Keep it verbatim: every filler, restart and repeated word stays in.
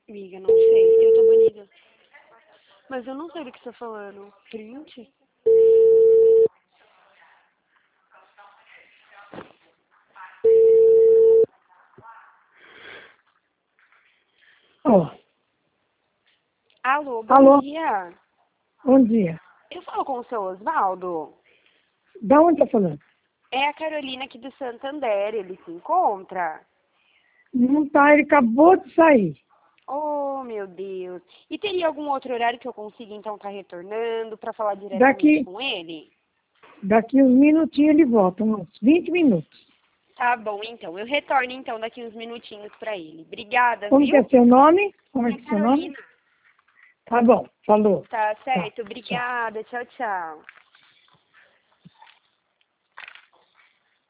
Amiga, não sei. Eu tô bonita. Mas eu não sei do que você tá falando. Print? Ó, Alô, bom alô, dia. bom dia. Eu falo com o seu Osvaldo. Da onde tá falando? É a Carolina aqui do Santander. Ele se encontra? Não tá, ele acabou de sair. Oh, meu Deus. E teria algum outro horário que eu consiga, então, estar retornando para falar diretamente Daqui, com ele? daqui uns minutinhos ele volta, uns vinte minutos. Tá bom, então. Eu retorno, então, daqui uns minutinhos para ele. Obrigada, Como que viu? é seu nome? Como é É que é seu nome? Carolina. Tá bom, falou. Tá Tá, certo. tchau. Obrigada. Tchau, tchau.